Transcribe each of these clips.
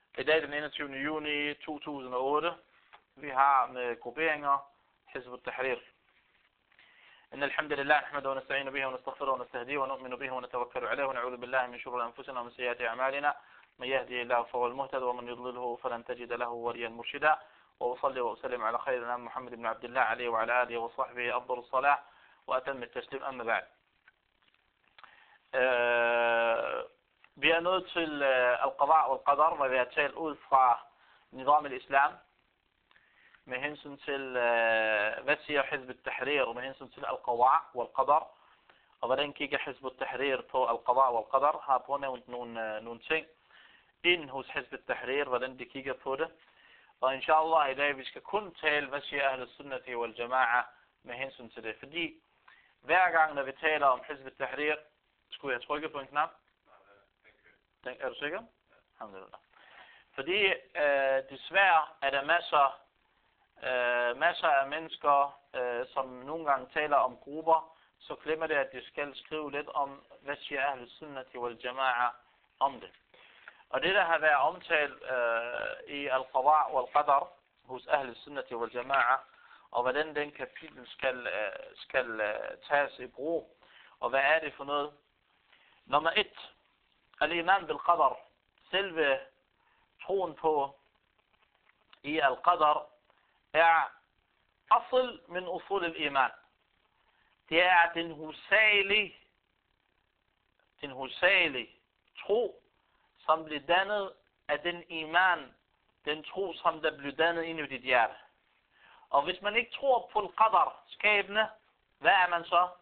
I dag den 21. juni 2008. Vi har med grupperinger حزب التحرير. إن الحمد لله نحمده ونستعين به ونستغفره ونستهديه ونؤمن به ونتوكل عليه ونعوذ بالله من شرور أنفسنا ومن سيئات أعمالنا من يهدي الله فهو المهتد ومن يضلله فلن تجد له وليا مرشدا وأصلي وأسلم على خير الأنام محمد بن عبد الله عليه وعلى آله وصحبه أفضل الصلاة وأتم التسليم. أما بعد. Vi er nået til al-qada og al-qadar, hvor vi har talt ud fra nizam al-islam med hensyn til, hvad siger Hizb al-Tahrir, og med hensyn til al-qada og al-qadar, og hvordan kigger Hizb al-Tahrir på al-qada og al-qadar, har pånævnt nogle ting inden hos Hizb al-Tahrir, hvordan de kigger på det. Og inshallah i dag, vi skal kun tale, hvad siger Ahl al-Sunnati wal Jama'a med hensyn til det. Fordi hver gang, når vi taler om Hizb al-Tahrir, skulle jeg trykke på en knap? Er du sikker? Alhamdulillah. Fordi desværre er der masser af mennesker, som nogle gange taler om grupper, så glemmer det, at de skal skrive lidt om, hvad siger Ahl Sunnati wal Jama'a om det. Og det, der har været omtalt i al-qada og al-qadar hos Ahl Sunnati wal Jama'a, og hvordan den kapitel skal tages i brug, og hvad er det for noget? Nummer 1. Al-iman bil-qadar. Selve troen på i al-qadar er asl min usul al-iman. Det er den hovedsagelige tro, som bliver dannet af den iman, den tro, som der bliver dannet inde i dit hjerte. Og hvis man ikke tror på al-qadar skabende, hvad er man så?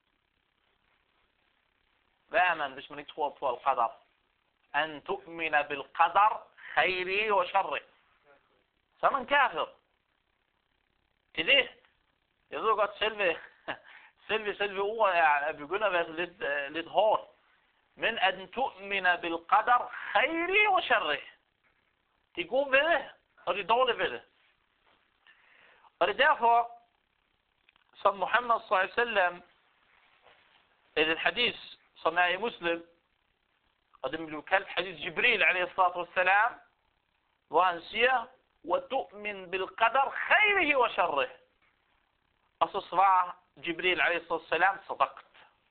Hvad er man, hvis man ikke tror på al-qadar? An tu'mina bil-qadar khayri wa sharri. Så er man kafir. Det er det. Jeg ved godt, selve ordet begynder at være lidt hårdt. Men an tu'mina bil-qadar khayri wa sharri. Det er gode ved det, og det er dårlige ved det. Og det er derfor, som Muhammad sallallahu alaihi wasallam i den hadith, som er i Muslim, og det blev kaldt hadith Jibril alaihi salatu wassalam, hvor han siger, وَتُؤْمِنْ بِالْقَدَرْ خَيْرِهِ وَشَرِّهِ. Og så svarer Jibril alaihi salatu wassalam, صدقت.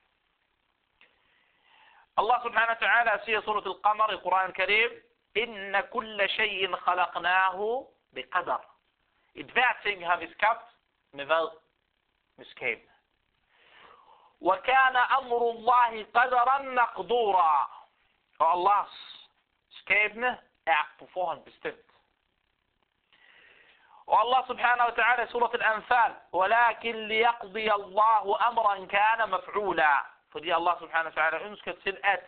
Allah subhanahu wa ta'ala siger i surat al-Qamar i Quran al-Karim, إِنَّ كُلَّ شَيْءٍ خَلَقْنَاهُ بِقَدَرْ. Et hver ting har vi skabt med hvad? Med skabende. وَكَانَ أَمْرُ اللَّهِ قَدَرًا مَقْدُورًا. Og Allahs skabende er på forhånd bestemt. Og Allah subhanahu wa ta'ala i surat al-Anfal, وَلَكِنْ لِيَقْضِيَ اللَّهُ أَمْرًا كَانَ مَفْعُولًا. Fordi Allah subhanahu wa ta'ala ønsker til at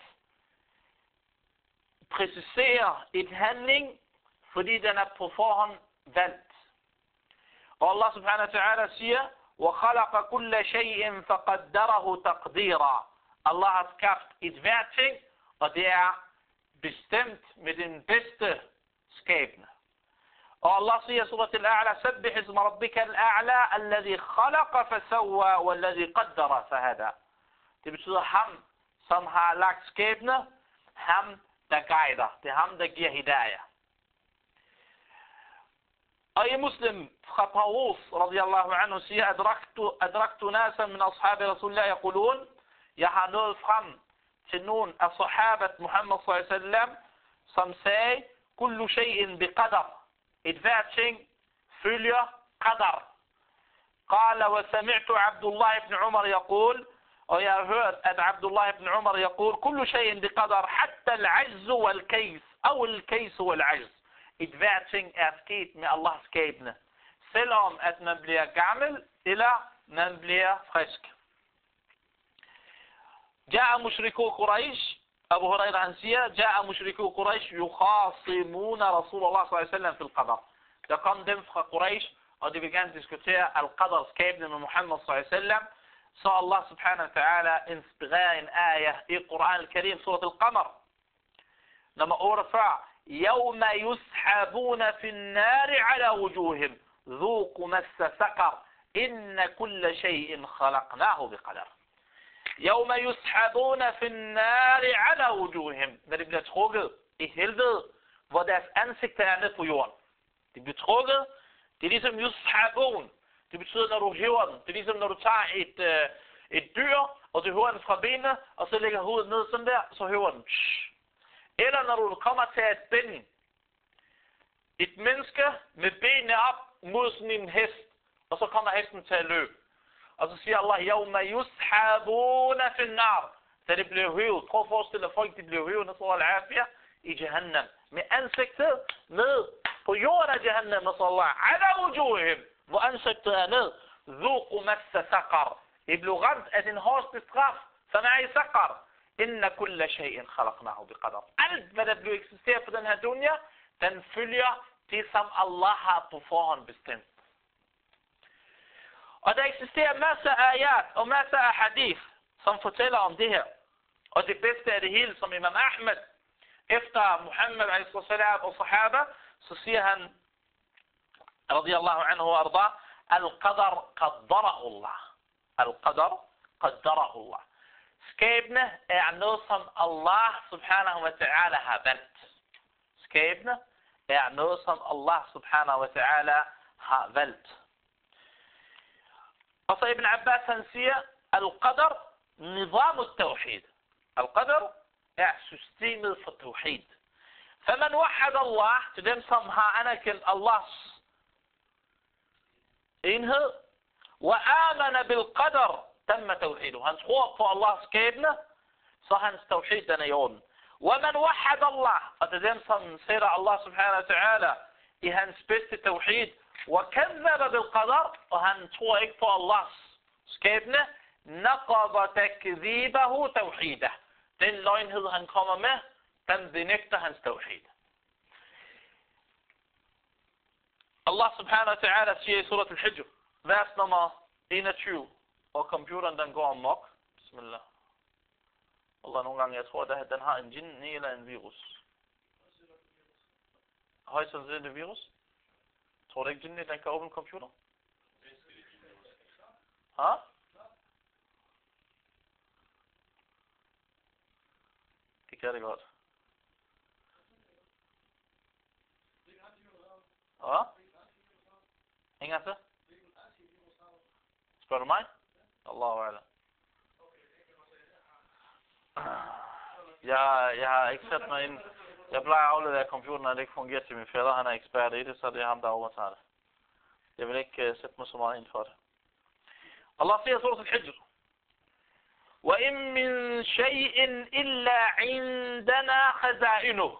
præcisere et handling, fordi den er på forhånd valgt. Og Allah subhanahu wa ta'ala siger, وَخَلَقَ كُلَّ شَيْءٍ فَقَدَّرَهُ تَقْدِيرًا. Allah har skabt et hvert ting, og det er bestemt med den bedste skabende. Og Allah siger i surat al-A'la, سَبِّحِ اسْمَ رَبِّكَ الْأَعْلَى الَّذِي خَلَقَ فَسَوَّى وَالَّذِي قَدَّرَ فَهَدَى. Det betyder ham, som har lagt skæbne, ham, der guider. Det er ham, der giver hidayah. Og i Muslim fra Tawus radiyallahu anhu siger, adraktu nasa min ashabi Rasulullah yaqulun, jeg har nået frem til nogle af sahabat Muhammad sallallahu alaihi wasallam, som sagde, kullu shay'in biqadar. Et hvert ting følger qadar. Qala wa sami'tu Abdullah ibn Umar yaqul, og jeg har hørt, at Abdullah ibn Umar yaqul, kullu shay'in biqadar, hatta al-'ajz wal-kays, aw al-kays wal-'ajz. Et hvert ting er sket med Allahs skabende, selvom at man bliver gammel, eller man bliver frisk. جاء مشركو قريش أبو هريرة han siger, جاء مشركو قريش يخاصمون رسول الله صلى الله عليه وسلم في القدر. Der kom dem fra Quraysh, og de vil gerne diskutere al-qadar skabende med Muhammad صلى الله عليه وسلم. Så Allah subhanahu wa ta'ala inspirerer en ayah i Quran al-Karim, surat al-Qamar, nummer 48. يوم يسحبون في النار على وجوههم ذوقوا مس سقر إن كل شيء خلقناه بقدر. يوم يسحبون في النار على وجوههم. Når de bliver trukket i helvede, hvor deres ansigter er nede på jorden. De bliver trukket. Det er ligesom yushabun. Det betyder, når du hæver den. Det er ligesom, når du tager et dyr, og du hæver den fra benene, og så lægger hovedet ned sådan der, så hæver den. Eller når du kommer til at binde et menneske med benene op mod sådan en hest, og så kommer hesten til at løbe. Og så siger Allah, yawma yushabuna fil nar. Så det bliver hævet. Prøv at forestille dig, folk de bliver hævet, nasrallah i Jahannam. Med ansigtet ned på jorden af Jahannam, nasrallah. Ala wujuhim. Hvor ansigtet er ned. Dhuqu massa saqar. I blev ramt af den hårdeste straf, som er i saqar. Inna kulla shay'in khalaqnahu biqadar. Alt, hvad der bliver eksisteret på den her dunya, den følger det, som Allah har på forhånd bestemt. Og der eksisterer masser af ayat og masser af hadith, som fortæller om det her. Og det bedste af det hele, som Imam Ahmed, efter Muhammad a.s. og sahaba, så siger han, radiyallahu anhu og arda, al-qadar qaddarahu Allah. Al-qadar qaddarahu Allah. Skæbne er noget, som Allah subhanahu wa ta'ala har valgt. Skæbne er noget, som Allah subhanahu wa ta'ala har valgt. Og så Ibn Abbas han siger, al-qadar nizam al-tawhid. Al-qadar er systemet for tawhid. فمن وحد Allah, til dem som har anerkendt Allahs enhed, وآمن بالقدر تم توحيده. Han tror på Allahs skæbne, så hans tawhid den er i orden. ومن وحد Allah, og til dem som sætter Allah subhanahu wa ta'ala i hans bedste tawhid, وكذب بالقدر, og han tror ikke på Allahs skæbne, نقض تكذيبه توحيده. Den løgnhed han kommer med, den benægter hans tawhid. Allah subhanahu wa ta'ala siger i surat al-Hijr, vers nummer 21, og computeren den går amok. Bismillah. Allah, nogle gange, jeg tror, at den har en jinn eller en virus. Højst sandsynligt virus? Tror du ikke, jinn den kan åbne computer? Ha? Det kan det godt. Ja? Ingen til? Spørger du mig? Allahu a'lam. Jeg har ikke sat mig ind. Jeg plejer at aflevere computeren, når det ikke fungerer til min fætter. Han er ekspert i det, så det er ham, der overtager det. Jeg vil ikke sætte mig så meget ind for det. Allah siger i surat al-Hijr. وَإِن مِّن شَيْءٍ إِلَّا عِندَنَا خَزَائِنُهُ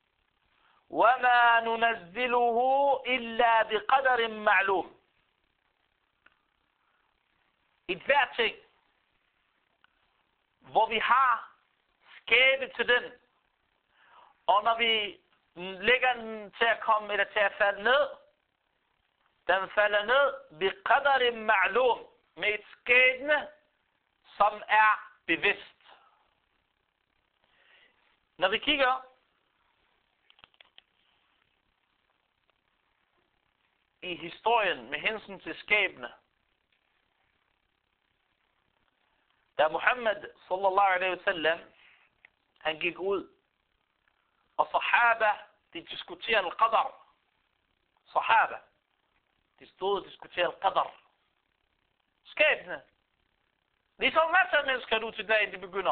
وَمَا نُنَزِّلُهُ إِلَّا بِقَدَرٍ مَعْلُومٍ. Et hvert ting, hvor vi har skæbne til den, og når vi lægger den til at komme eller til at falde ned, den falder ned بِقَدَرٍ مَعْلُومٍ, med et skæbne, som er bevidst. Når vi kigger i historien med hensyn til skæbne, da Muhammad sallallahu alaihi wasallam han gik ud, og sahaba de diskuterede al-qadar. Sahaba de stod og diskuterede al-qadar. Skæbne. Ligesom masser af mennesker nu til dagen, de begynder.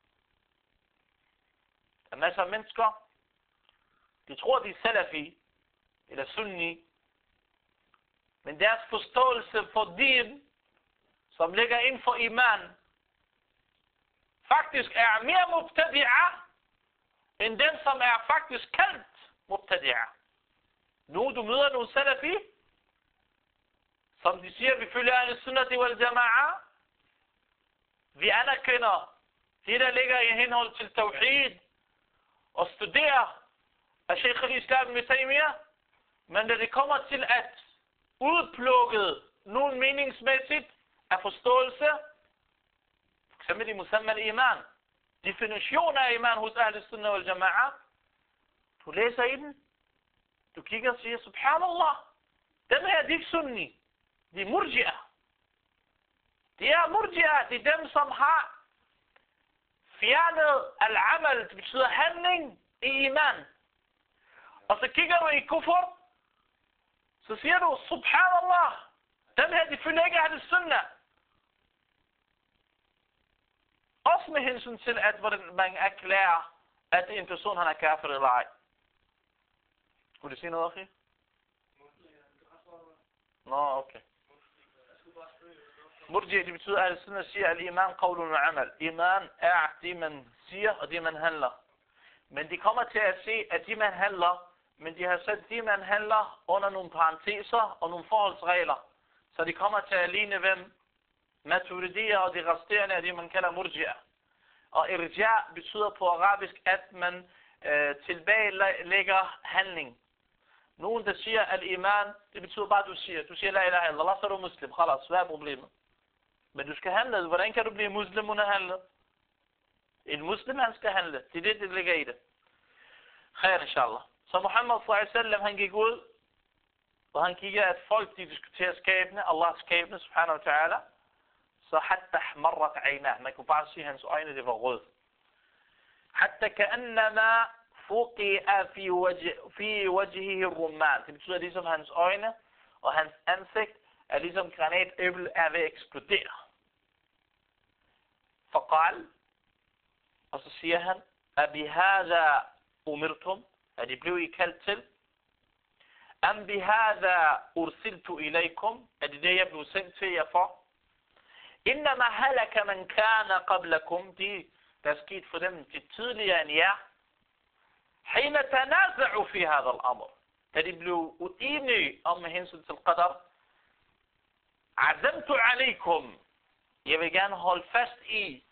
Der er masser af mennesker, de tror, de er salafi, eller sunni, men deres forståelse for din, som ligger inden for iman, faktisk er mere mubtadi'a, end den, som er faktisk kaldt mubtadi'a. Nu du møder nogle salafi, som de siger, vi følger al-sunnati wal-jama'a, vi anerkender det, der ligger i henhold til tawhid, og studerer af Sheikh al-Islam Ibn Taymiyyah, men når det kommer til at udplukke nogen meningsmæssigt af forståelse, for eksempel i musamman iman, definitioner af iman hos Ahl-Sunnah wal Jama'a, du læser i den, du kigger og siger, subhanallah, dem her, de er ikke sunni, de er murji'a. Det er murji'a, det er dem, som har fjernet al-amal, det betyder handling i iman. Og så kigger du i kufr, så siger du, subhanallah, dem her, de følger ikke af det sunnah. Også med hensyn til, at hvordan man erklærer, at en person, han er kafir eller ej. Kunne du sige noget, okay? Nå, okay. Murji, det betyder, at sådan siger, at iman qawlun wa amal. Iman er det, man siger, og det, man handler. Men de kommer til at se, at de, man handler, men de har sat de, man handler under nogle parenteser og nogle forholdsregler. Så de kommer til at ligne hvem? Maturidier og de resterende af det, man kalder murji'er. Og irja betyder på arabisk, at man tilbagelægger handling. Nogen, der siger, at iman, det betyder bare, at du siger, la ilaha illallah, så er du muslim. Khalas, hvad er problemet? Men du skal handle. Hvordan kan du blive muslim uden at handle? En muslim, han skal handle. Det er det ligger i det. Khair, inshallah. Så Muhammad s.a.v. han gik ud, og han kiggede, at folk, de diskuterer skabene, Allahs skabene, subhanahu wa ta'ala. Så hatta ahmarrat aynah. Man kunne bare sige, at hans øjne, det var rød. Hatta ka'annama fuqi'a fi wajhihi rumman. Det betyder, ligesom hans øjne og hans ansigt er ligesom granatæble er ved at eksplodere. Faqal. Og så siger han, abihada umirtum. Er de blevet I kaldt til? Am bihada ursiltu ilaykum. Er det det, jeg blev sendt til jer for? Innama halaka man kana qablakum. Det, der er sket for dem til tidligere end jer. Hina tanaza'u fi hadha al-amr. Da de blev uenige om med hensyn til qadar. Azamtu alaykum. Jeg vil gerne holde fast i.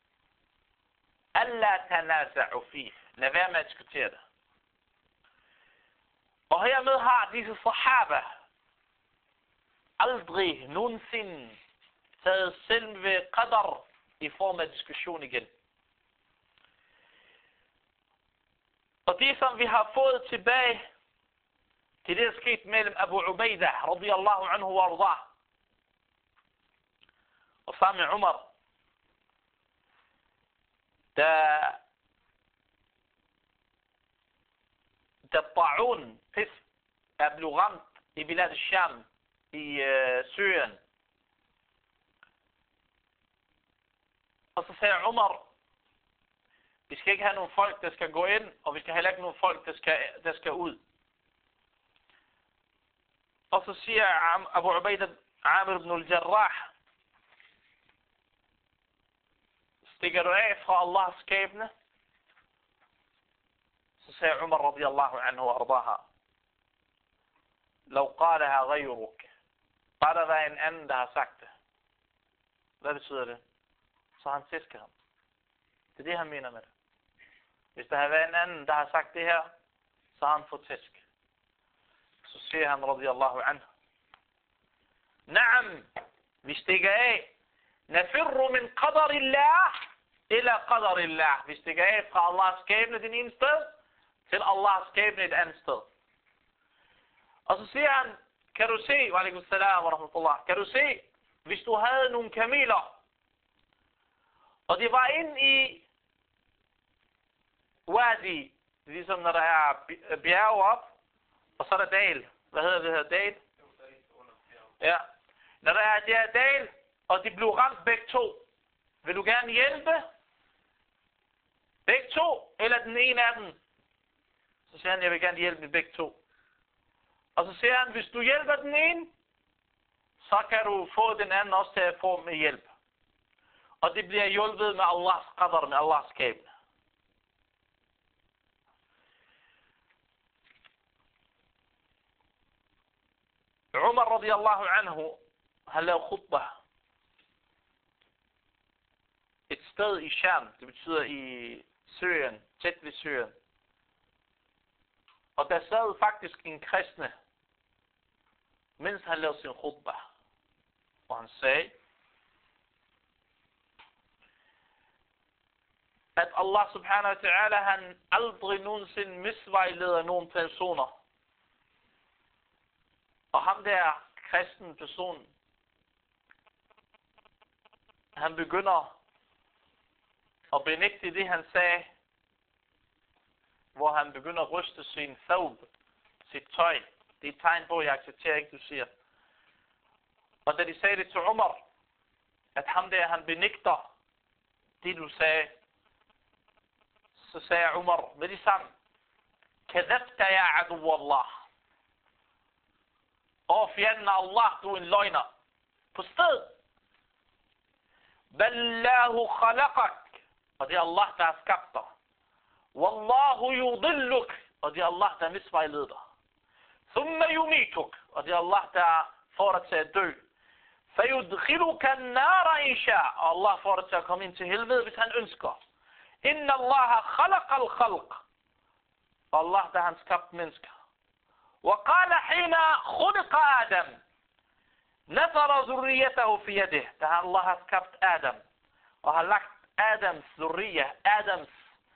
Alla tanaza'u fi. Lad være med at diskutere det. Og hermed har disse sahaba aldrig nogensinde taget selv ved qadar i form af diskussion igen. Og det som vi har fået tilbage til det, der skete mellem Abu Ubaidah radiyallahu anhu wa ardah og sammen med Umar, da ta'un er blevet ramt i Bilad al-Sham i Syrien. Og så sagde Umar, vi skal ikke have nogle folk, der skal gå ind, og vi skal heller ikke nogle folk, der skal ud. Og så siger Abu Ubaidah Amir ibn al-Jarrah, stikker du af fra Allahs skabne? Så sagde Umar radiyallahu anhu og ardaha, لو قالها غيرك. Bare der var en anden, der har sagt det. Hvad betyder det? Så han tæsker ham. Det er det, han mener med det. Hvis der har været en anden, der har sagt det her, så har han fået tæsk. Så siger han radiyallahu anhu, Naam, vi stikker af. Nafirru min qadarillah ila qadarillah. Vi stikker af fra Allahs skabne det ene sted, til Allahs skabne et andet sted. Og så siger han, kan du se, wa alaikum salam wa rahmatullah, kan du se, hvis du havde nogle kameler, og de var inde i wadi, ligesom når der er bjerge op, og så er der dal. Hvad hedder det her dal? Ja. Når der er det her dal, og de blev ramt begge to, vil du gerne hjælpe begge to, eller den ene af dem? Så siger han, jeg vil gerne hjælpe begge to. Og så siger han, hvis du hjælper den ene, så kan du få den anden også til at få med hjælp. Og det bliver hjulpet med Allahs qadar, med Allahs skabne. Umar radiyallahu anhu, han lavede khutbah. Et sted i Sham, det betyder i Syrien, tæt ved Syrien. Og der sad faktisk en kristne, mens han lavede sin khutbah. Og han sagde, at Allah subhanahu wa ta'ala, han aldrig nogensinde misvejleder nogen personer. Og ham der kristen person, han begynder at benægte det, han sagde, hvor han begynder at ryste sin thawb, sit tøj. Det er et tegn på, at jeg accepterer ikke, du siger. Og da de sagde det til Umar, at ham der, han benægter det, du sagde, så sagde Umar med det samme, kadabta ya adu Allah. Og fjenden af Allah, du er en løgner. På stedet. Ballahu khalaqak. Og det er Allah, der har skabt dig. Wallahu yudilluk. Og det er Allah, der misvejleder dig. Thumma yumituk. Og det er Allah, der får dig til at dø. Fayudkhiluka an-nara insha. Og Allah får dig til at komme ind til helvede, hvis han ønsker. Inna Allah khalaqa al-khalq. Og Allah, der har skabt mennesker. وقال حين خلق آدم نثر ذريته في يده. Da Allah har skabt Adam og har lagt Adams ذرية, Adams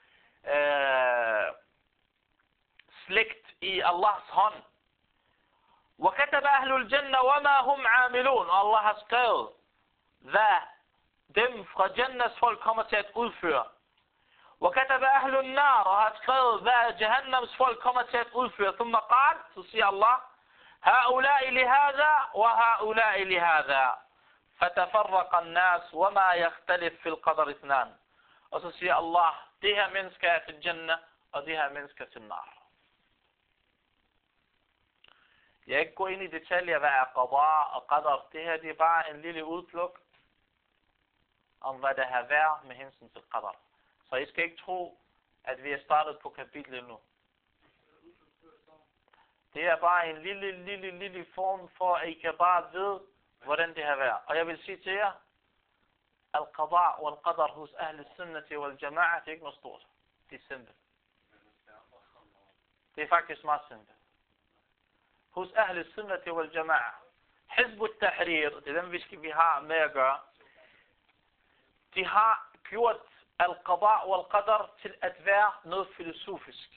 slægt i Allahs hånd. وكتب أهل الجنة وما هم عاملون. Og Allah har skrevet, hvad dem fra Jannas folk kommer til at udføre. وكتب أهل النار. Og har skrevet, hvad Jahannams folk kommer til at udføre. ثم قال, så siger Allah, هؤلاء لهذا وهؤلاء لهذا فتفرق الناس وما يختلف في القدر اثنان. Og så siger Allah, det her mennesker er til Jannah, og det her mennesker til nar. Jeg ikke gå ind i detaljer, hvad er qada og qadar. Det her det er bare en lille udpluk om, hvad der har været med hensyn til qadar. Så I skal ikke tro, at vi er startet på kapitlet nu. Det er bare en lille form for, at I kan bare vide, hvordan det har været. Og jeg vil sige til jer, al-qada og al-qadar hos ahl sunnati wal jama'a, det er ikke noget stort. Det er simpelt. Det er faktisk meget simpelt. Hos ahl sunnati wal jama'a, Hizb al-Tahrir, det er dem, vi har med at gøre. De har gjort al-qada og al-qadar til at være noget filosofisk.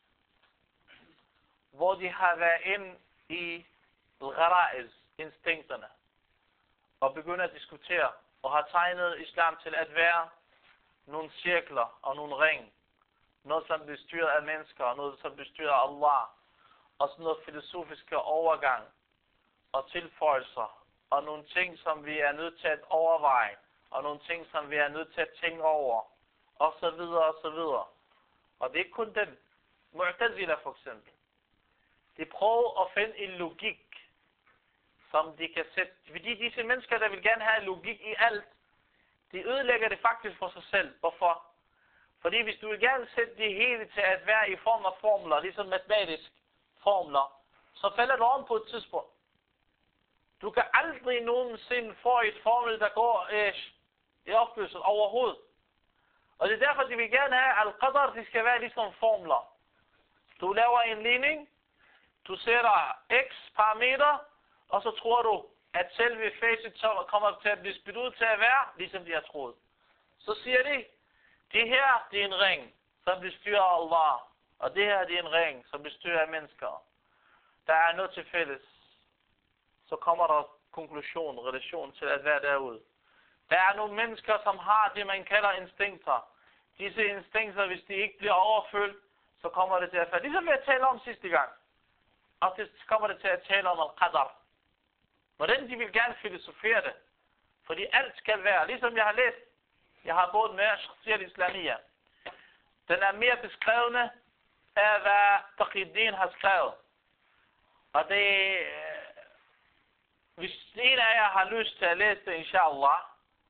Hvor de har været ind i al-gharaiz, instinkterne, og begyndt at diskutere, og har tegnet islam til at være nogle cirkler og nogle ring. Noget som bliver styret af mennesker, og noget som bliver styret af Allah. Og sådan noget filosofiske overgang og tilføjelser, og nogle ting, som vi er nødt til at overveje, og nogle ting, som vi er nødt til at tænke over, og så videre, og så videre. Og det er ikke kun den. Mu'tazila for eksempel. De prøver at finde en logik, som de kan sætte. Fordi disse mennesker, der vil gerne have logik i alt, de ødelægger det faktisk for sig selv. Hvorfor? Fordi hvis du vil gerne sætte det hele til at være i form af formler, ligesom matematisk formler, så falder du om på et tidspunkt. Du kan aldrig nogensinde få et formel, der går i opløsning overhovedet. Og det er derfor, de vil gerne have al-qadar, de skal være ligesom formler. Du laver en ligning, du sætter x parameter, og så tror du, at selve facet så kommer til at blive spillet ud til at være, ligesom de har troet. Så siger de, det her, det er en ring, som bestyrer Allah, og det her, det er en ring, som bestyrer af mennesker. Der er noget til fælles. Så kommer der konklusion, relation til at være derude. Der er nogle mennesker, som har det, man kalder instinkter. Disse instinkter, hvis de ikke bliver overfølt, så kommer det til at falde. Ligesom jeg talte om sidste gang. Og det kommer det til at tale om al-qadar. Hvordan de vil gerne filosofere det. Fordi alt skal være, ligesom jeg har læst. Jeg har både med Shakhsiyat Islamiyya. Den er mere beskrevne af, hvad Taqiyuddin har skrevet. Og det, hvis en af jer har lyst til at læse det, inshallah,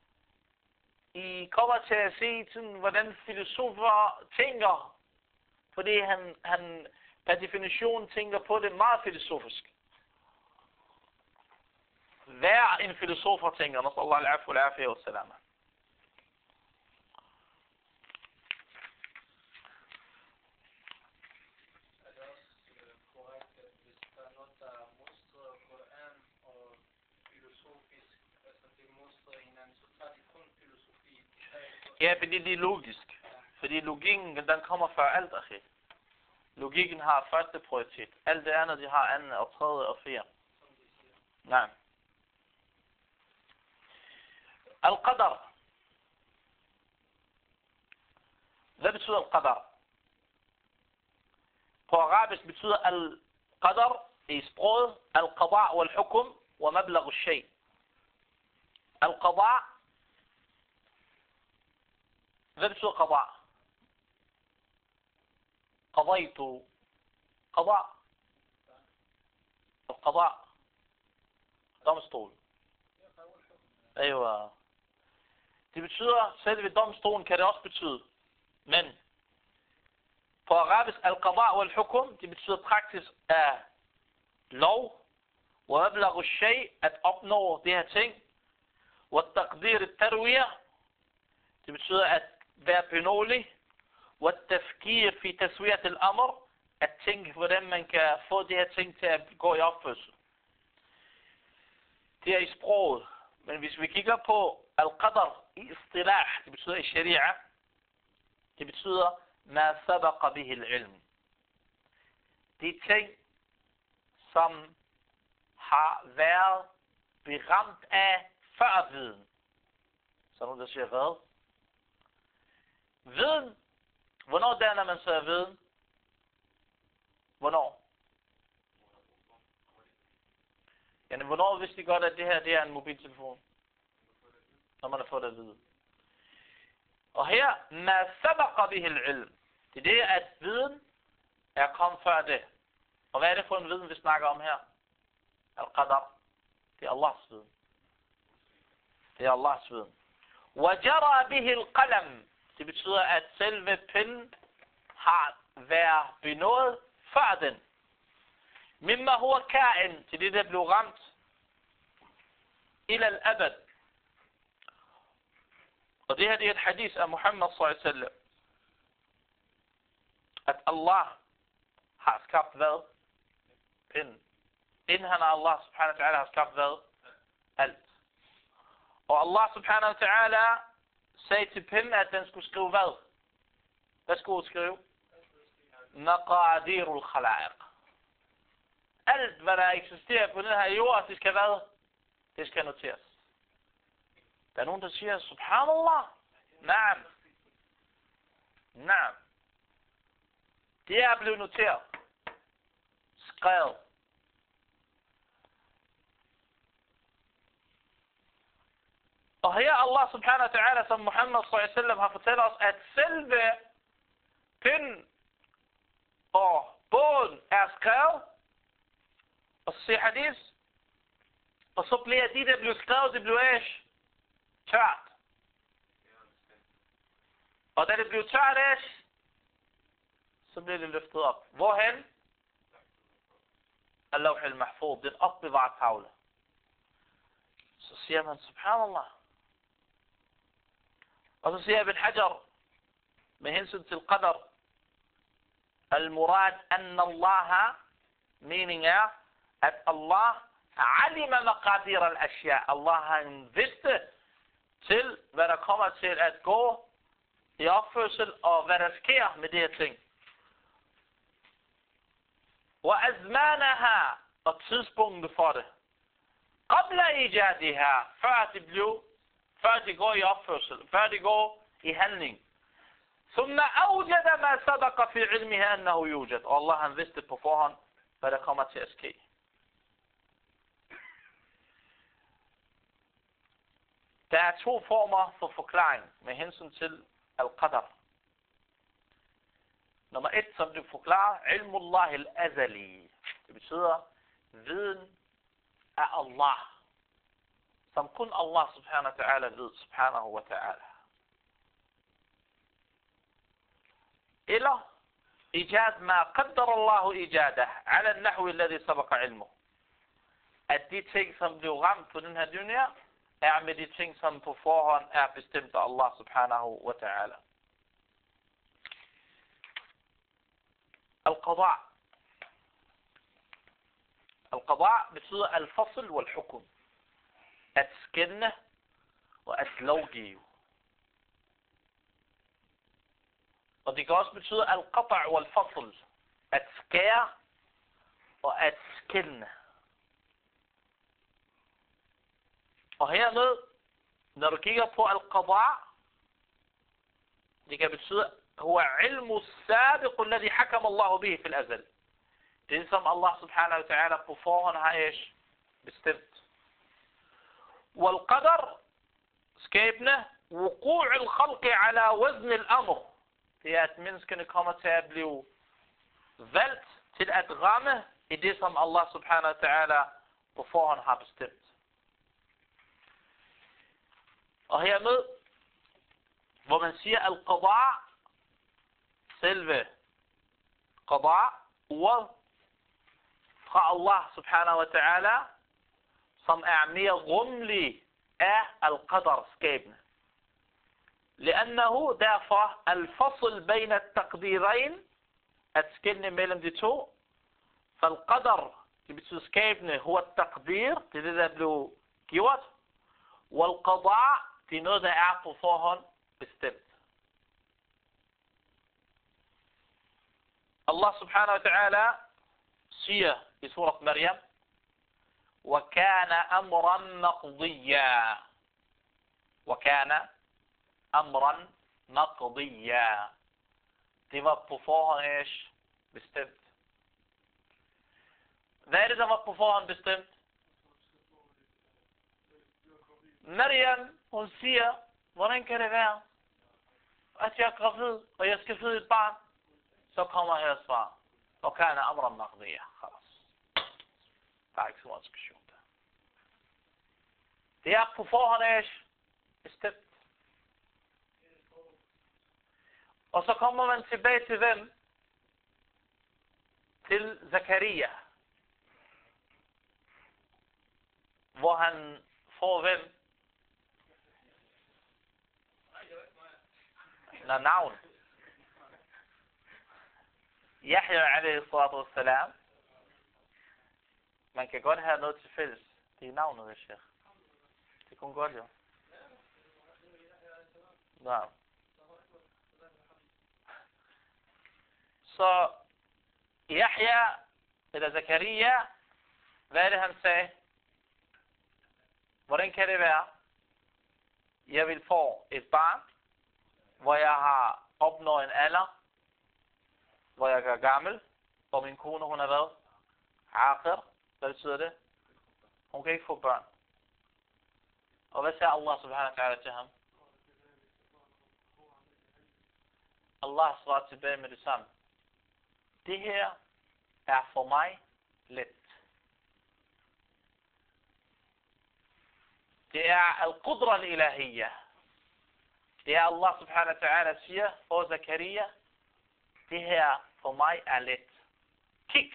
I kommer til at se, hvordan filosofer tænker. Fordi han per definition tænker på det meget filosofisk. Hver en filosofer tænker, nasallahu al-afu al-afiyya wa salama. Ja, fordi det er logisk. Fordi logikken, den kommer før alt, akhi. Logikken har første prioritet. Alt det andet, de har anden og tredje og fjerde. Nej. Al-qadar. Hvad betyder al-qadar? På arabisk betyder al-qadar i sproget al-qada' wal-hukum wa mablagh al-shay. Al-qada', hvad betyder qada'? Qadaytu. Qada'. Al-qada'. Domstol. Aywa. Det betyder, selve domstolen kan det også betyde. Men på arabisk al-qada' wal-hukum, det betyder praksis af lov, wa mablagh al-shay, at opnå det her ting, wa taqdir al-tarwiyah, det betyder at være benådelig, wa tafkir fi taswiyat al-amr, at tænke hvordan man kan få det her ting til at gå i opførsel. Det er i sproget. Men hvis vi kigger på al-qadar i istilah, det betyder i sharia, det betyder ma sabaqa bihi al-ilm. De ting, som har været beramt af før viden. Så nu der siger hvad? Viden. Hvornår danner man så viden? Hvornår? Yani, hvornår vidste de godt, at det her det er en mobiltelefon? Når man har fået det at vide. Og her, ma sabaqa bihi al-ilm. Det er det, at viden er kommet før det. Og hvad er det for en viden, vi snakker om her? Al-qadar. Det er Allahs viden. Det er Allahs viden. وَجَرَى بِهِ الْقَلَمِ. Det betyder, at selve pinden har været benådet før den. مِمَّا هُوَ كَائِن. Til det, der blev ramt. إِلَى الْأَبَدِ. Og det her det er et hadith af Muhammad sallallahu alaihi wasallam. At Allah har skabt hvad? Pinden. Inden han Allah subhanahu wa ta'ala har skabt hvad? Alt. Og Allah subhanahu wa ta'ala sagde til pinden, at den skulle skrive hvad? Hvad skulle den skrive? Maqadirul khalaiq. Alt hvad der eksisterer på den her jord, det skal hvad? Det skal noteres. Der er nogen, der siger, subhanallah. Naam. Naam. Det er blevet noteret. Skrevet. Og her Allah subhanahu wa ta'ala, som Muhammad sallallahu alaihi wasallam har fortalt os, at selve pinden og båden er skrevet. Og så siger hadith. Og så bliver de, der blev skrevet, det blev æsch. Tørt. Og da det blev tørt æsch, så bliver det løftet op. Hvorhen? Al-Lawh al-Mahfuz, den opbevaret tavle. Så siger man, subhanallah. Og så siger Ibn Hajar, med hensyn til qadar, al-murad anna Allah, mening er, at Allah alima maqadir al-ashya. Allah han vidste til, hvad der kommer til at gå i opførsel, og hvad der sker med de her ting. Wa azmanaha, og tidspunktet for det. Qabla ijadiha, før de går i opførsel, før de går i handling. ثم أوجد ما سبق في علمها أنه يوجد. Og Allah han vidste på forhånd, hvad der kommer til at ske. Der er to former for forklaring med hensyn til al-qadar. Nummer 1, som du forklarer, ilmullah al-azali. Det betyder viden af Allah, som kun Allah subhanahu wa ta'ala ved, subhanahu wa ta'ala. Eller ijad ma qaddar Allah ijadah, ala al-nahwi alladhi sabaqa ilmuh. At de ting, som blev ramt på den her dunya, er med de ting, som på forhånd er bestemt af Allah subhanahu wa ta'ala. Al-qada'. Al-qada' betyder al-fasl wal-hukum. At skelne og at lovgive. Og det kan også betyde al-qata' wal-fasl. At skære og at skelne. Og hernede, når du kigger på al-qada', det kan betyde هو علم السابق الذي حكم الله به في الأزل. Det som Allah subhanahu wa ta'ala på forhånd har bestemt. والقدر skæbne وقوع الخلق على وزن الأمر. Det er at menneskene kommer til at blive valgt til at ramme i det som Allah subhanahu wa ta'ala på forhånd har bestemt. Og hermed, hvor man siger al-qada, selve qada, ordet fra Allah subhanahu wa ta'ala, som er mere rummelig af al-qadar skæbne. لأنه derfor الفصل بين التقديرين at skelne mellem de to. فالقدر det betyder skæbne هو التقدير, det er det der blev gjort. والقضاء det er noget der er på forhånd bestemt. Allah subhanahu wa ta'ala siger i surat Maryam وكان أمرا مقضيا. وكان أمرا مقضيا. Det var på forhånd bestemt. Hvad er det, der var på forhånd bestemt? Maryam, hun siger, hvordan kan det være, at jeg er gravid, og jeg skal føde et barn? Så kommer her svar. وكان أمرا مقضيا. خلاص. Der er ikke så meget diskussion der. Det er på forhånd bestemt. Og så kommer man tilbage til hvem? Til Zakaria. Hvor han får hvem? Navn. Yahya alayhi salatu wassalam. Man kan godt have noget til fælles. Det er navnet, Sheikh. Det kunne godt, jo. Ja. Så Yahya eller Zakaria, hvad er det han sagde? Hvordan kan det være? Jeg vil få et barn, hvor jeg har opnået en alder, hvor jeg er gammel, og min kone hun har været aqir. Hvad betyder det? Hun kan ikke få børn. Og hvad siger Allah subhanahu wa ta'ala til ham? Allah svarer tilbage med det samme. Det her er for mig let. Det er al-qudra al-ilahiyya. Det er Allah subhanahu wa ta'ala siger, og Zakaria, det her for mig er let. Kig.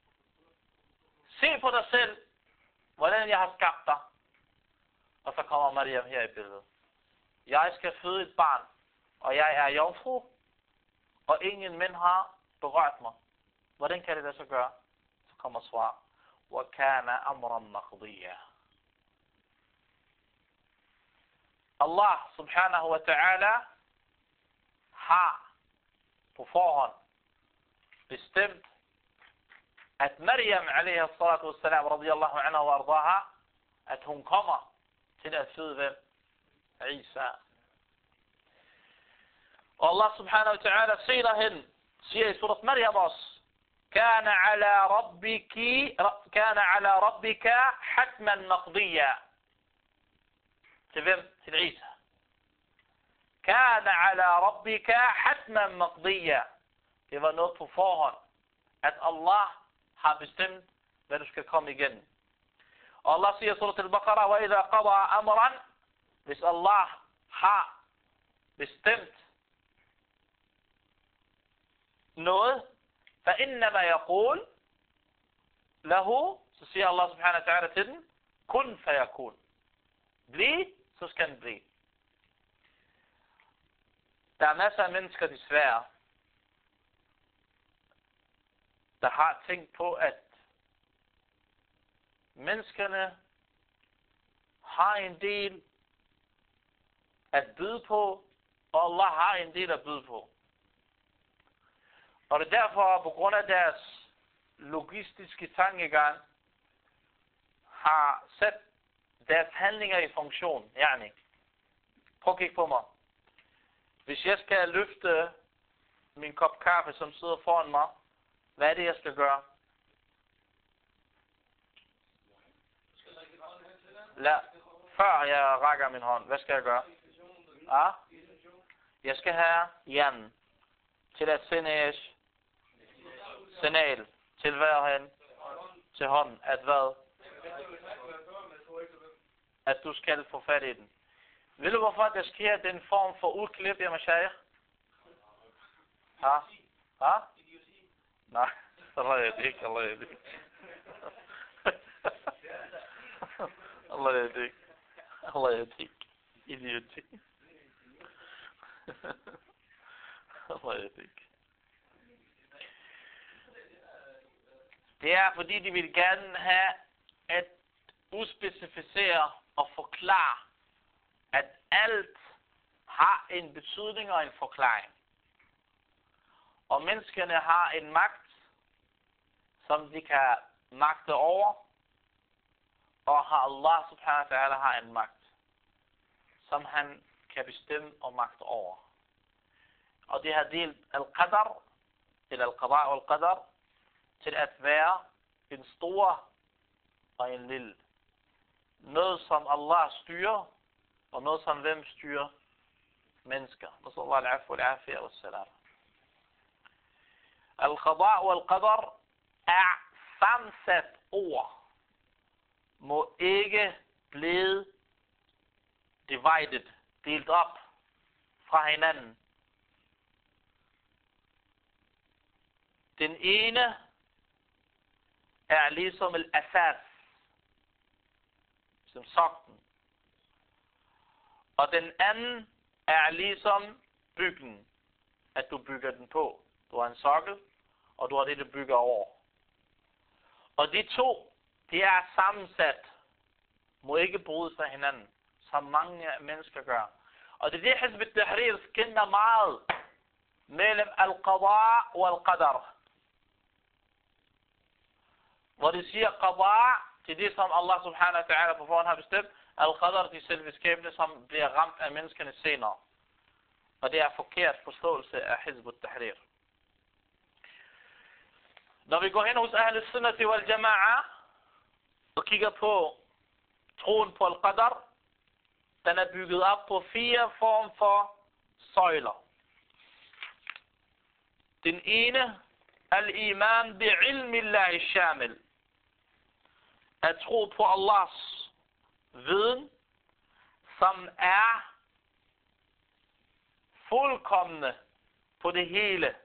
Se på dig selv, hvordan jeg har skabt dig. Og så kommer Maryam her i billedet. Jeg skal føde et barn, og jeg er jomfru, og ingen mænd har berørt mig. Hvordan kan det da så gøre? Så kommer svar. وَكَانَ أَمْرًا مَقْضِيًّا. Allah subhanahu wa ta'ala har på forhånd bestemt, at Maryam alayhi salatu wassalam radiyallahu anha wa ardaha, at hun kommer til at føde hvem? Isa. Og Allah subhanahu wa ta'ala senere hen siger i surat Maryam også, كان على ربك حتما مقضيا. til hvem? Til Isa. كان على ربك حتما مقضيا. Det var noget på forhånd, at Allah har bestemt, hvad du skal komme igen. Og Allah siger i surat al-Baqarah, وَإِذَا قَضَى أَمْرًا. Hvis Allah har bestemt noget, فإنما يقول له, så siger Allah subhanahu wa ta'ala til den, kun fayakun. Bliv, så skal den blive. Der er masser af mennesker desværre, der har tænkt på, at menneskerne har en del at byde på, og Allah har en del at byde på. Og det er derfor, på grund af deres logistiske tankegang, har sat deres handlinger i funktion. Yani, prøv at kigge på mig. Hvis jeg skal løfte min kop kaffe, som sidder foran mig, hvad er det, jeg skal gøre? Før jeg rækker min hånd, hvad skal jeg gøre? Jeg skal have Jan til at sende et signal til hverhen, til hånden, at hvad? At du skal få fat i den. Ved du, hvorfor der sker den form for udklip, jeg mashaykh? Nej, Allah yahdik, Allah yahdik. Allah yahdik. Allah yahdik. Idioti. Allah yahdik. Det er, fordi de vil gerne have at uspecificere og forklare, at alt har en betydning og en forklaring. Og menneskene har en magt, som de kan magte over, og har Allah subhanahu wa ta'ala har en magt, som han kan bestemme og magte over. Og det har delt al-qadar, eller al-qada' og al-qadar, til at være en stor og en lille. Noget som Allah styrer, og noget som hvem styrer? Mennesker. Nasallahu al-afwa al-afiyah wa salam. Al-qada' og al-qadar er sammensat ord, må ikke blive divided, delt op fra hinanden. Den ene er ligesom al-asas, som sokten. Og den anden er ligesom byggen, at du bygger den på. Du har en sokkel, og du har det, du bygger over. Og de to, de er sammensat, må ikke bryde fra hinanden, som mange mennesker gør. Og det er det, Hizb ut-Tahrir skinner meget mellem al-qada' og al-qadar. Hvor de siger qada' til det, som Allah subhanahu wa ta'ala på forhånd har bestemt, al-qadar til selve skæbne, som bliver ramt af menneskene senere. Og det er forkert forståelse af Hizb ut-Tahrir. Når vi går hen hos Ahl Sunnati wal Jama'a og kigger på troen på al-qadar, den er bygget op på 4 form for søjler. Den ene, al-iman bi'ilmi Allahi shamil. At tro på Allahs viden, som er fuldkommende på det hele.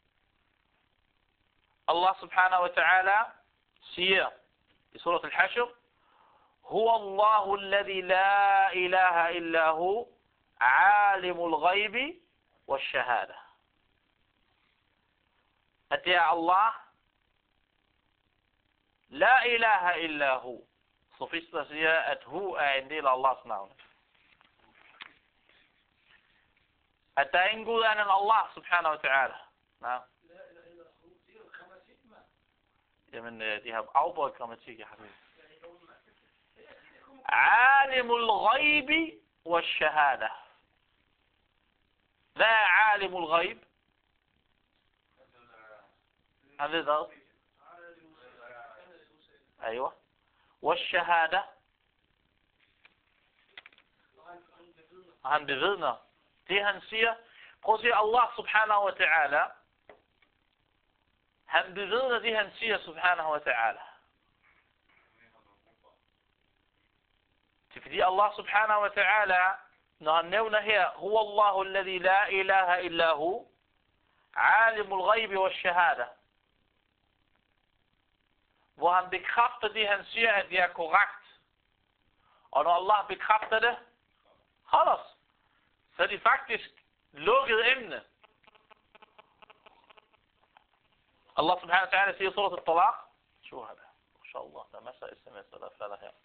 Allah subhanahu wa ta'ala siger i surat al-Hashr, هو الله الذي لا إله إلا هو عالم الغيب والشهادة. At det er Allah, la ilaha illa hu. Sofister siger, at hu er en del af Allahs navn. At der er ingen Gud anden Allah subhanahu wa ta'ala. Nej. Jamen, de har afbrudt grammatik, jeg har det. عالم الغيب والشهادة. Hvad er عالم الغيب? Han ved hvad? أيوة. والشهادة. Han bevidner. Det han siger. Prøv at se Allah subhanahu wa ta'ala. Han bevidner det han siger subhanahu wa ta'ala. Fordi Allah subhanahu wa ta'ala, når han nævner her, huwa Allahu alladhi la ilaha illa hu, alimul ghaibi wa shahada. Hvor han bekræfter det, han siger, at det er korrekt. Og når Allah bekræfter det, holdes. Så er det faktisk lukket emne. Allah subhanahu wa ta'ala siger i surat al-Talaq, شو هذا؟ ما شاء الله ده مساء SMS ولا فعلا här.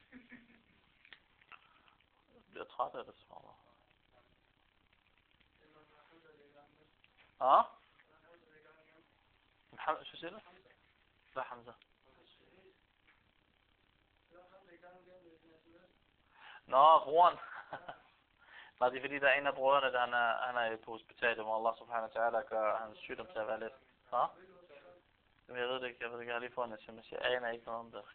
Jag tror det är så bra. Ja? محمد شو اسمه؟ لا حمزة. Nå, broren. Nej, det er fordi, der er en af brødrene, der han er på hospitalet, hvor Allah subhanahu wa ta'ala gør hans sygdom til at være lidt. Ja? Jeg ved det ikke, jeg har lige fået en sms, jeg aner ikke noget om det.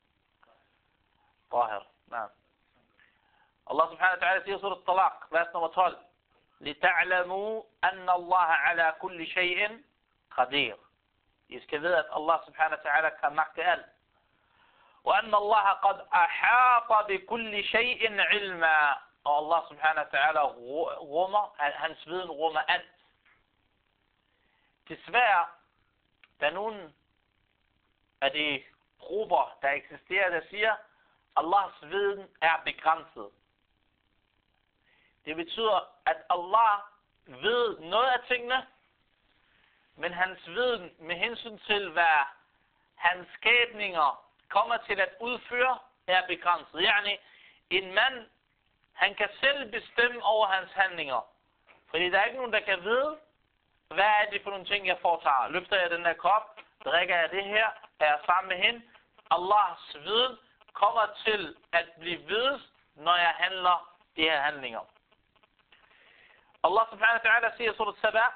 ظاهر نعم. الله سبحانه وتعالى في سورة الطلاق vers nummer 12 لتعلموا أن الله على كل شيء قدير. I skal vide, at Allah subhanahu wa ta'ala kan magte alt. وأن الله قد أحاط بكل شيء علما. Og Allah subhanahu wa ta'ala rummer, hans viden rummer alt. Desværre, der er nogen af de grupper, der eksisterer, der siger, Allahs viden er begrænset. Det betyder, at Allah ved noget af tingene, men hans viden med hensyn til, hvad hans skabninger kommer til at udføre, er begrænset. Yani, en mand, han kan selv bestemme over hans handlinger. Fordi der er ikke nogen, der kan vide, hvad er det for nogle ting, jeg foretager. Løfter jeg den her kop, drikker jeg det her, er jeg sammen med hende. Allahs viden kommer til at blive videst, når jeg handler de her handlinger. Allah subhanahu wa ta'ala siger i surat Saba,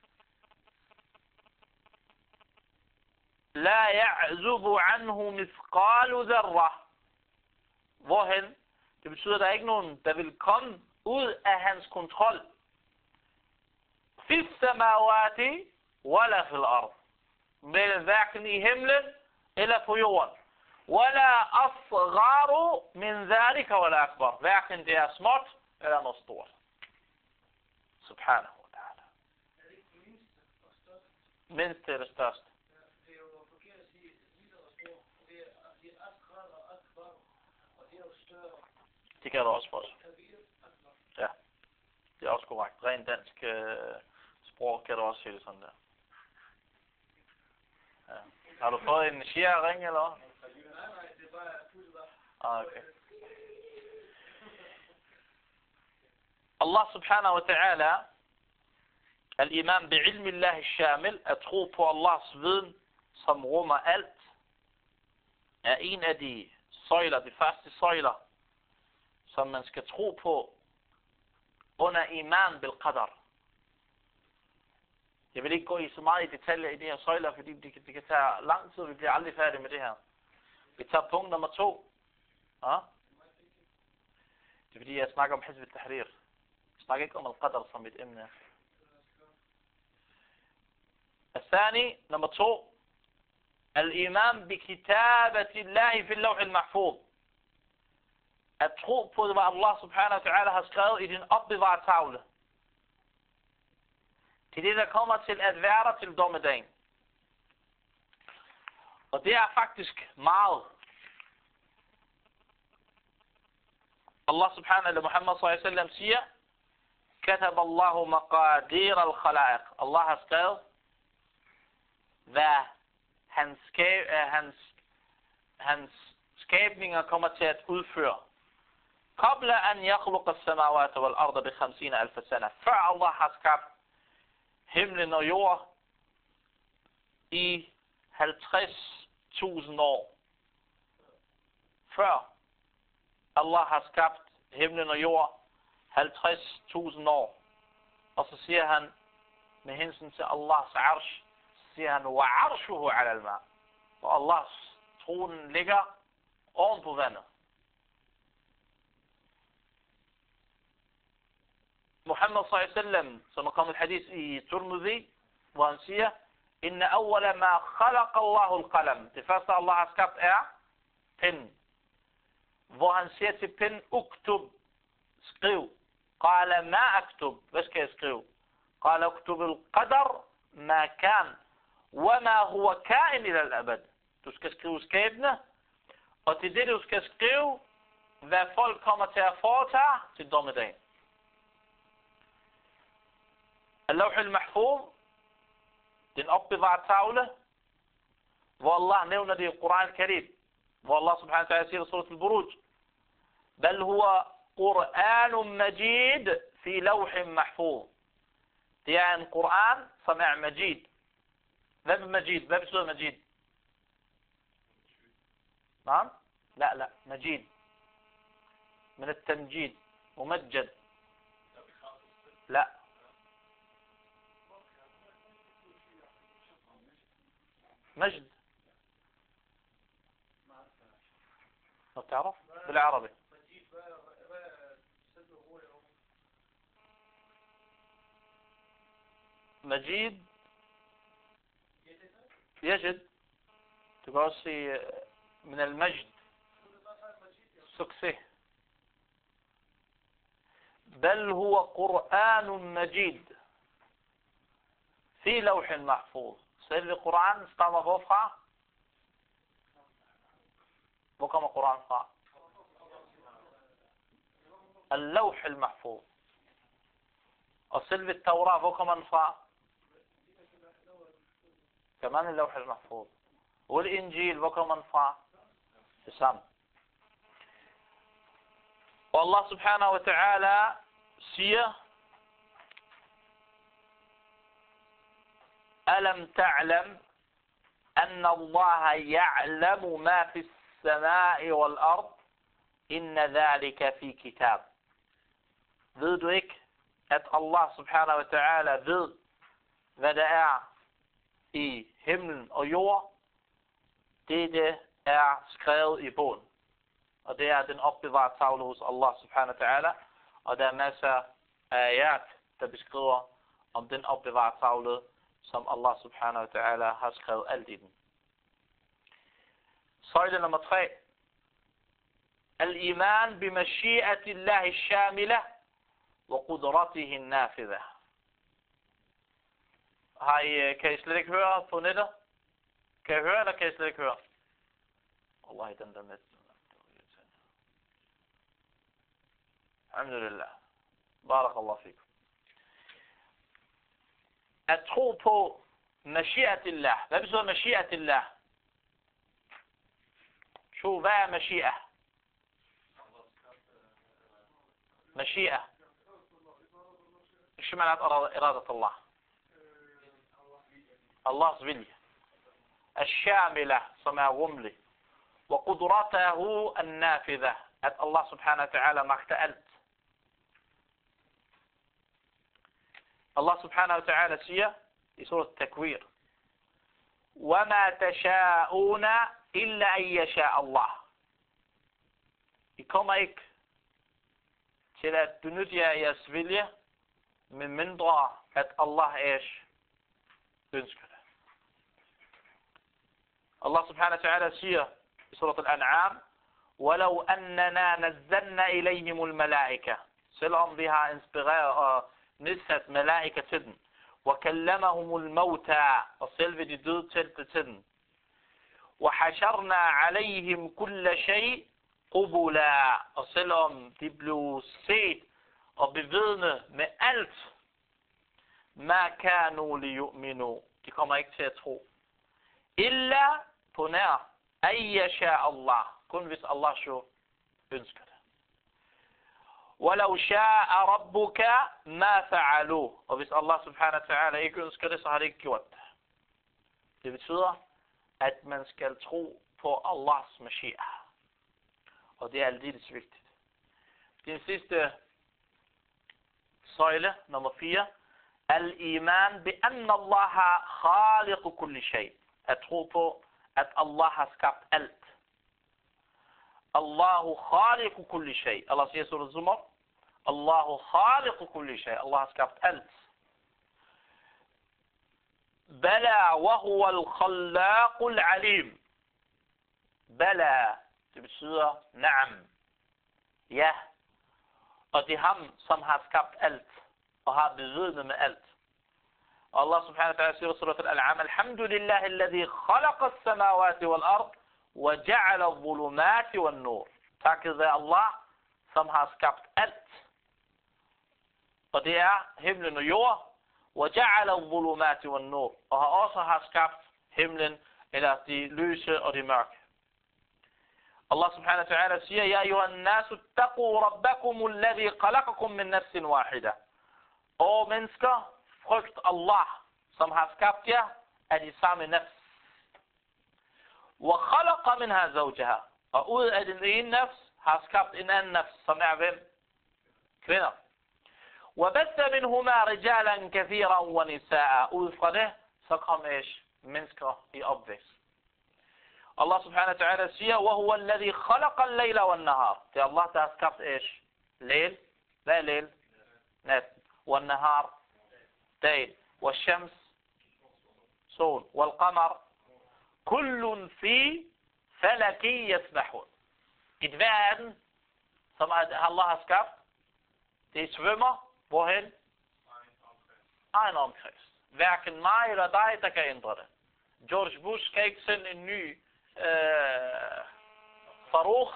La ya'zubu anhu mithqalu dharra. Hvorhen? Det betyder, at der er ikke nogen, der vil komme ud af hans kontrol. Fis samawati wala fil ard. Men hverken i himlen eller på jorden. Wala asgharu min dhalika wala akbar. Hverken det er småt eller noget stort. Subhanahu wa ta'ala. Mindst er det største. Det kan du også få. Ja, det er også korrekt. Rent dansk sprog kan du også sige det sådan der. Ja. Har du fået en shia-ring eller hvad? Okay. Allah subhanahu wa ta'ala, al-iman bi'ilmi Allah al-shamil, at tro på Allahs viden, som rummer alt, er en af de søjler, de første søjler, som man skal tro på under iman bil qadar. Jeg vil ikke gå i så meget i detaljer i de her søjler, fordi det kan tage lang tid, vi bliver aldrig færdige med det her. Vi tager punkt nummer 2. Ja? Det er fordi, jeg snakker om Hizb al-Tahrir. Jeg snakker ikke om al-Qadar som et emne. الثاني nummer 2 الإيمان بكتابة الله في اللوح المحفوظ. At tro på, hvad Allah subhanahu wa ta'ala har skrevet i din opbevarede tavle. Til det, der kommer til at være der til dommedagen. Og det er faktisk meget. Allah subhanahu eller Muhammad sallallahu alaihi wasallam siger, كتب الله مقادير الخلائق. Allah har skrevet, hvad hans skabninger kommer til at udføre. قبل أن يخلق السماوات والأرض ب50 ألف سنة. Før Allah har skabt himlen og jord i 50.000 år. Før Allah har skabt himlen og jord 50.000 år. Og så siger han med hensyn til Allahs arsh, siger han وَعَرْشُهُ عَلَى الْمَاءِ. Og Allahs tronen ligger oven på vandet. Muhammad sallallahu alaihi wasallam, som er kommet hadith i Turmudi, hvor han siger, Inna awwala ma khalaqa Allahu al-qalam. Det første Allah har skabt er pen. Hvor han siger til pen, uktub, skriv. Qala ma aktub, hvad skal jeg skrive? Qala uktub al-qadar ma kan, wa ma huwa kain ila al-abad. Du skal skrive skæbne, og til det du skal skrive, hvad folk kommer til at foretage til dommedagen. اللوح المحفوظ, den opbevarede tavle, hvor Allah nævner det i Quran al-Karim, hvor Allah subhanahu wa ta'ala siger i surat al-Buruj, بل هو قرآن مجيد في لوح محفوظ. Det er en Quran, som er majid. Hvad er majid? Hvad betyder majid? نعم؟ لا, مجيد. من التمجيد. ممجد. لا. مجد ما بتعرف بالعربي. مجيد يجد تقصي من المجد سكسه، بل هو قرآن مجيد في لوح محفوظ. سيد القرآن استعمل بوفها وكما قرآن فا اللوح المحفوظ. وسلب التوراة وكما فا كمان اللوح المحفوظ. والإنجيل وكما فا بسام. والله سبحانه وتعالى سيه ألم تعلم أن الله يعلم ما في السماء والأرض إن ذلك في كتاب. Ved du ikke, at Allah subhanahu wa ta'ala ved, hvad der er i himlen og jord? Det er skrevet i bogen. Og det er den opbevarede tavle hos Allah subhanahu wa ta'ala. Og der er masser af ayat, der beskriver om den opbevarede tavle, som Allah subhanahu wa ta'ala har skrevet alt i den. Søjle nummer 3. Al-iman bimashi'ati Allahi shamila wa qudratihi nafidha. Kan I slet ikke høre på nettet? Kan I høre, eller kan I slet ikke høre? Wallahi, den der net. Alhamdulillah. Barakallah fikum. At tro på mashi'atillah. Hvad betyder mashi'atillah? شو hvad er mashi'ah? mashi'ah. ايش معنى إرادة الله؟ Allahs vilje. الشاملة som er rummelig. وقدرته النافذة. At Allah subhanahu wa ta'ala magter alt. Allah subhanahu wa ta'ala siger i surat Takwir: وَمَا تَشَاءُونَ إِلَّا أَن يَشَاءَ اللَّهُ. I kommer ikke til at benytte jer jeres vilje, med mindre at Allah ønsker det. Allah subhanahu wa ta'ala siger i surat Al-An'am: وَلَوْ أَنَّنَا نَزَّلْنَا إِلَيْهِمُ الْمَلَائِكَةَ. Selvom vi har inspireret og nedsat malaika til den. وَكَلَّمَهُمُ الْمَوْتَى. Og selve de døde talte til den. وَحَشَرْنَا عَلَيْهِمْ كُلَّ شَيْءٍ قُبُلًا. Og selvom de blev set og bevidnet med alt, مَا كَانُوا لِيُؤْمِنُوا. De kommer ikke til at tro. إِلَّا på nær أَن يَشَاءَ اللَّهُ. Kun hvis Allah så ønsker det. وَلَوْ شَاءَ رَبُّكَ مَا فَعَلُوهُ. Og hvis Allah subhanahu wa ta'ala ikke ønsker det, så har det ikke gjort det. Det betyder, at man skal tro på Allahs mashi'ah. Og det er aldeles vigtigt. Den sidste søjle, nummer 4. Al-iman bi anna Allah khaliqu kulli shay. At tro på, at Allah har skabt alt. Allahu khaliqu kulli shay. Allah siger i surat Zumar: Allahu khaliqu kulli shay. Allah har skabt alt. Bala wa huwa al-khallaqu al-alim. Bala, det betyder na'am. Ja. Og det er ham, som har skabt alt og har bevidnet med alt. Allah subhanahu wa ta'ala siger i surat Al-An'am: Alhamdulillahi alladhi khalaqa as-samawati wal-ard wa ja'ala adh-dhulumati wan-nur. Takket være Allah, som har skabt alt. Og det er himlen og jord. Wa ja'ala adh-dhulumati wan-nur. Og har skabt himlen, eller de lyse og de mørke. Allah subhanahu wa ta'ala siger: Ja ayyuhan nasu ittaqu rabbakum alladhi khalaqakum min nafsin wahida. Og mennesker, frygt Allah, som har skabt jer af de samme nafs. Wa khalaqa minha zawjaha. Og ud af den ene nafs har skabt en anden nafs, som er hvem? Kvinder. وَبَثَّ مِنْهُمَا رِجَالًا كَثِيرًا وَنِسَاءً. Ud fra det, så kom mennesker i opvækst. Allah subhanahu wa ta'ala siger, وَهُوَ الَّذِي خَلَقَ اللَّيْلَ وَالنَّهَارِ. Det er Allah, der har skabt Læl. Hvad er læl? Natten. وَالنَّهَارِ. Dagen. وَالشَّمْس. Sol. وَالْقَمَرِ. كُلٌّ فِي فَلَكٍ يَسْبَحُونَ. Et verden, som Allah har skabt, det svømmer. Hvorhen? Egen omkreds. Hverken mig eller dig, der kan ændre det. George Bush skal ikke sende en ny Farouk,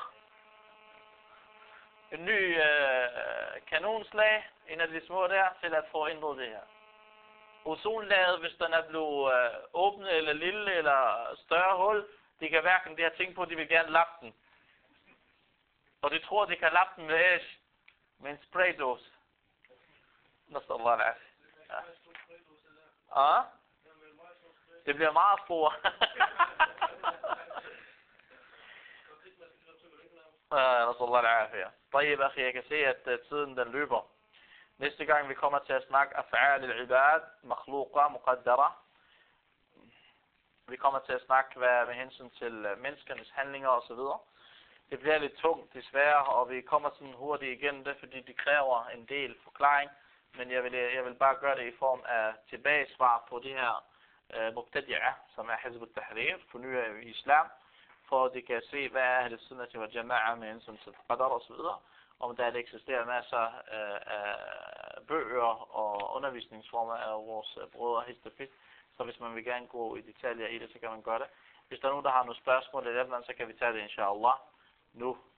en ny kanonslag, en af de små der, til at få ændret det her. Ozonlaget, hvis den er blevet åbnet eller lille eller større hul, de kan hverken det her tænke på, de vil gerne lappe den. Og de tror, de kan lappe den med en spraydåse. Nastallah al-Afi. Det bliver meget stor. Nastallah al-Afi. طيب أخي, jeg kan se, at tiden den løber. Næste gang vi kommer til at snakke af'al al-ibad, makhluqa, muqaddara. Vi kommer til at snakke med hensyn til menneskernes handlinger osv. Det bliver lidt tungt desværre, og vi kommer sådan hurtigt igennem det, fordi det kræver en del forklaring. Men jeg vil bare gøre det i form af tilbagesvar på de her mubtadi'ah, som er Hizb ut-Tahrir, fornyer i islam, for at de kan se, hvad er det sunnah wal jama'a med hensyn til qadar og så videre. Om der eksisterer masser af bøger og undervisningsformer af vores brødre Hizb. Så hvis man vil gerne gå i detaljer i det, så kan man gøre det. Hvis der er nogen, der har nogle spørgsmål eller andet, så kan vi tage det, inshallah, nu.